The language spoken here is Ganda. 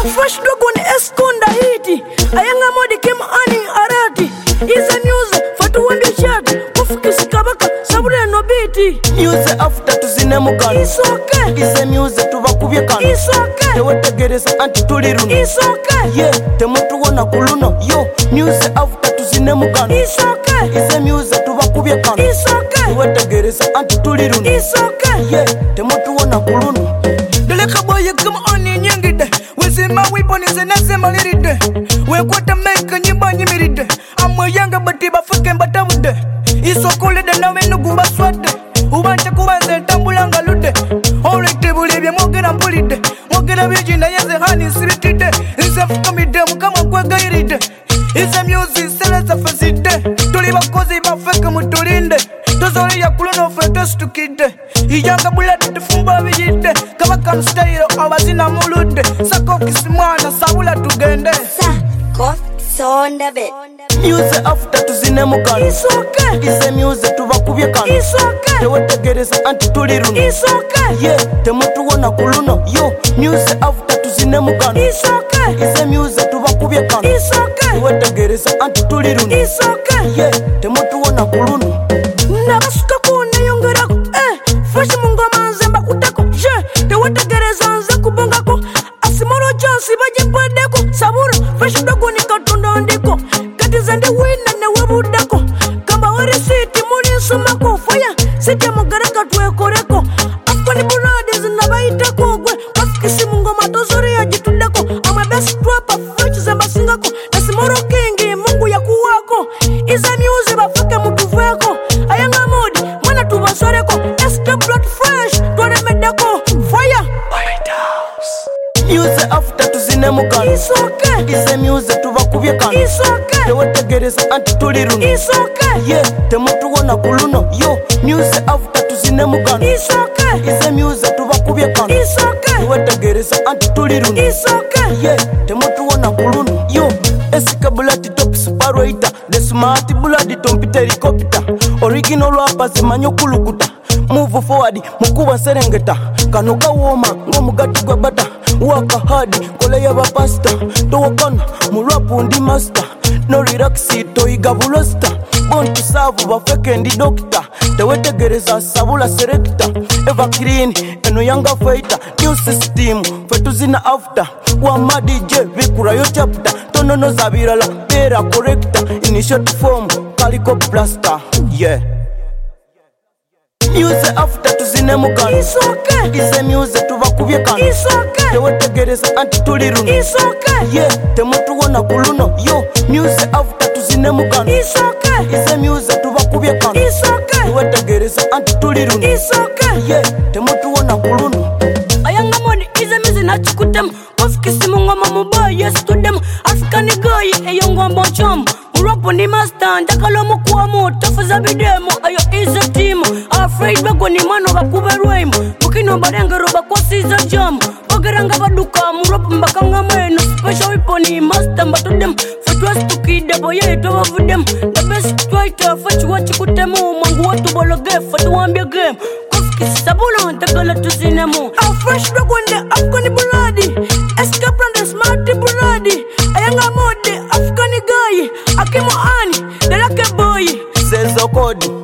fresh dog on Esconda hiti. Ayanga modi kim ani arati. Is a music for to win the chat. Kufukisi kabaka sabure no biti. Music after tuzine mugano. It's okay. Is a music tubakubye kano. It's okay. Tewetegereza anti tuli runo. It's okay. Yeah, temutuwona kuluno. Yo, music after tuzine mugano. It's okay. Is a music tubakubye kano. It's okay. Tewetegereza anti tuli runo. It's okay. Yeah, temutuwona kuluno. Deleka boy come on nyingide. We see my weapon is an asemaliride. We kwata make nyimba nyimiride. Amwe yanga bati bafuke mbatabude. Iso kule de na wenu gumba swade. Ubancha kubanze tambulanga lude. Already bulibye mogera mbulide. Mogera bijinda yeze hani sibitide. Inse fukamide mukama kwegayiride. Inse music seleza faside. Tuli bakozi bafeke mutulinde. Tozori ya kulono fetos tukide. Iyanga bulade tufumba bijide. Kabaka style abazina mulude. Sako kisimwana sabula tugende. Sako sonda bed. Music after tuzine mugano. It's okay. Is a music tubakubye kano. It's okay. Tewetegereza anti tuli runo. It's okay. Yeah, temutuwona kuluno. Yo, music after tuzine mugano. It's okay. Is a music tubakubye kano. It's okay. Tewetegereza anti tuli runo. It's okay. Yeah, temutuwona kuluno. Nabasuka kunayongerako. Fresh mungoma nzemba kutako. Je, tewetegereza nze kubongako. Asimoro Johnsi baje pwedeko. Saburo, fresh dogo nikatonda ndiko. Zende wina ne webudako. Kamba wari siti muli nsumako. Fire, siti mugaraka tuwekoreko. Afkani bunadi zinabaita kogwe. Wafikisi mungoma tozori ya jitudako. I'm a best rapper, fresh zemba singako. Nasimoro kingi, mungu ya kuwako. Iza music bafake mutuveko. Ayanga modi, mwana tubasoreko. Esther blood fresh, tuwane medako. Fire, White House. Music after tuzine mugano. it's okay. Is a music tubakubye kano. It's okay. Tewetegereza anti tuli runo. It's okay. Yeah, temutuwona kuluno. Yo, music after tuzine mugano. It's okay. Is a music tubakubye kano. It's okay. Tewetegereza anti tuli runo. It's okay. Yeah, temutuwona kuluno. Yo, esika bulati top superwaiter. The smart bulati tompita helicopter. Original rappers manyo kulukuta. Move forward, mukuba serengeta. Kanuka woma, ngomugati gwa bata. Waka hard, kole ya bapasta. Towakana, murapu ndi master. No relaxi, toiga bulosta. Born to serve, bafeke ndi doctor. Tewetegereza sabula selector. Eva clean, eno younger fighter. New system, fetuzina after. Wama DJ, vikura yo chapter. Tonono zabirala, pera corrector. In short form, calico plaster. Yeah. Music after tuzine mugano. It's okay. Is a music tubakubye kano. It's okay. Tewetegereza anti tuli runo. It's okay. Yeah, temutuwona kuluno. Yo, music after tuzine mugano. It's okay. Is a music tubakubye kano. It's okay. Tewetegereza anti tuli runo. It's okay. Yeah, temutuwona kuluno. Ayanga modi ize mizi na chukutem. Wafikisi mungoma muboy yes to them. African guy eyongo mbochom. Urapo ni master ndakalo mukuamu. Tafuza bidemo ayo is a team. Afraid bako ni mano bakuberwemo. Mukino barenge roba kwa season jam. Ogeranga baduka murapo mbakanga meno. Special weapon ni master mbato dem. Fatwas tukide boye to of them. The best fighter fachu wachikutemu. Mangu watu bologe fatu wambia game. Sabula ntakala tusinemo. A fresh dog on the Afghani buladi. Escape from the smarty buladi. Ayanga mode Afghani guy. Akimo ani, the lucky boy. Senzo kodi,